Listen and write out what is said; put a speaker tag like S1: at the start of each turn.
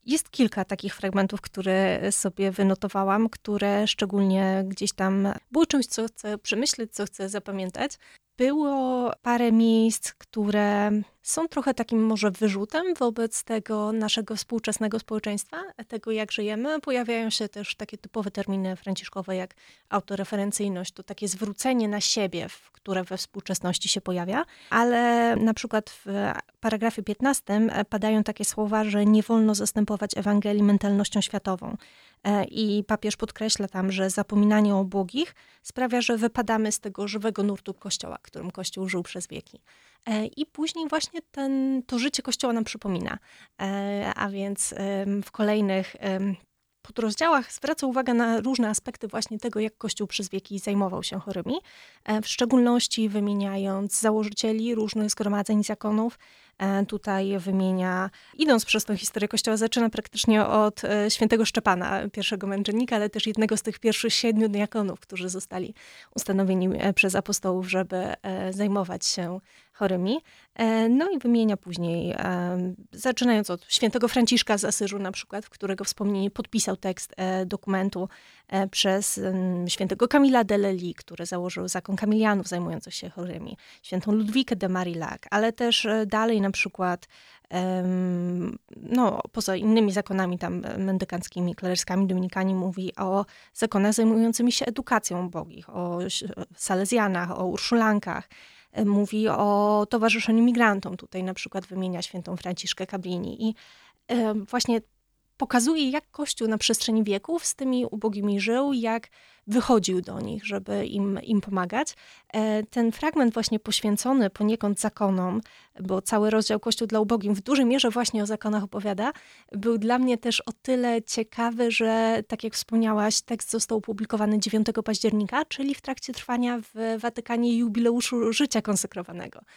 S1: Jest kilka takich fragmentów, które sobie wynotowałam, które szczególnie gdzieś tam były czymś, co chcę przemyśleć, co chcę zapamiętać. Było parę miejsc, które są trochę takim może wyrzutem wobec tego naszego współczesnego społeczeństwa, tego jak żyjemy. Pojawiają się też takie typowe terminy franciszkowe jak autoreferencyjność, to takie zwrócenie na siebie, które we współczesności się pojawia, ale na przykład w paragrafie 15 padają takie słowa, że nie wolno zastępować Ewangelii mentalnością światową. I papież podkreśla tam, że zapominanie o ubogich sprawia, że wypadamy z tego żywego nurtu Kościoła, którym Kościół żył przez wieki. I później właśnie to życie Kościoła nam przypomina. A więc w kolejnych podrozdziałach zwraca uwagę na różne aspekty właśnie tego, jak Kościół przez wieki zajmował się chorymi, w szczególności wymieniając założycieli różnych zgromadzeń zakonów. Tutaj wymienia, idąc przez tę historię Kościoła, zaczyna praktycznie od świętego Szczepana, pierwszego męczennika, ale też jednego z tych pierwszych 7 diakonów, którzy zostali ustanowieni przez apostołów, żeby zajmować się chorymi. No i wymienia później, zaczynając od świętego Franciszka z Asyżu na przykład, w którego wspomnienie podpisał tekst dokumentu, przez świętego Kamila de Lellis, który założył zakon kamilianów zajmujących się chorymi, świętą Ludwikę de Marillac, ale też dalej na przykład poza innymi zakonami tam mendykanckimi, kleryskami, dominikani mówi o zakonach zajmującymi się edukacją ubogich, o salezjanach, o urszulankach. Mówi o towarzyszeniu migrantom. Tutaj na przykład wymienia świętą Franciszkę Cabrini i właśnie pokazuje, jak Kościół na przestrzeni wieków z tymi ubogimi żył, jak wychodził do nich, żeby im pomagać. Ten fragment właśnie poświęcony poniekąd zakonom, bo cały rozdział Kościół dla ubogim w dużej mierze właśnie o zakonach opowiada, był dla mnie też o tyle ciekawy, że tak jak wspomniałaś, tekst został opublikowany 9 października, czyli w trakcie trwania w Watykanie jubileuszu życia konsekrowanego.